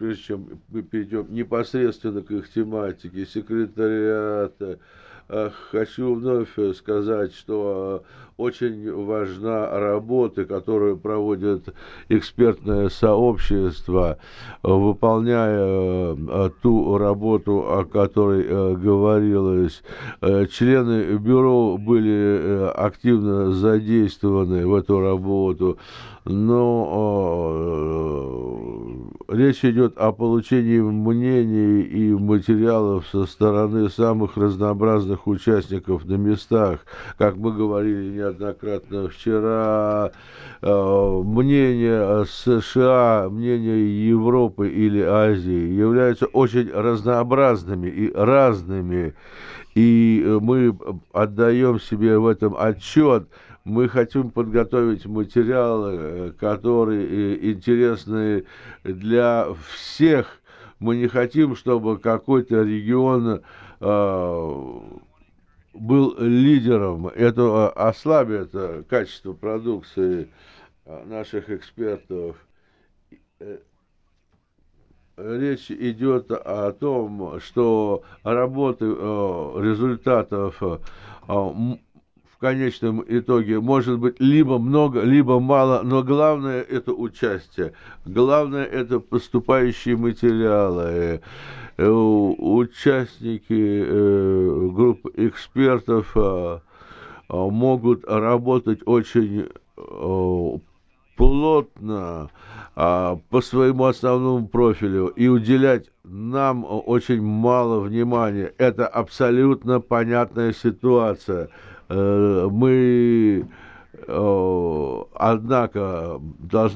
прежде чем мы перейдем непосредственно к их тематике, секретариата, хочу вновь сказать, что очень важна работа, которую проводит экспертное сообщество, выполняя ту работу, о которой говорилось. Члены бюро были активно задействованы в эту работу, но речь идет о получении мнений и материалов со стороны самых разнообразных участников на местах. Как мы говорили неоднократно вчера, мнения США, мнения Европы или Азии являются очень разнообразными и разными, и мы отдаем себе в этом отчет. Мы хотим подготовить материалы, которые интересны для всех. Мы не хотим, чтобы какой-то регион был лидером. Это ослабит качество продукции наших экспертов. Речь идет о том, что работы результатов в конечном итоге может быть либо много, либо мало, но главное это участие, главное это поступающие материалы. Участники групп экспертов могут работать очень плотно по своему основному профилю и уделять нам очень мало внимания. Это абсолютно понятная ситуация. Мы, однако, должны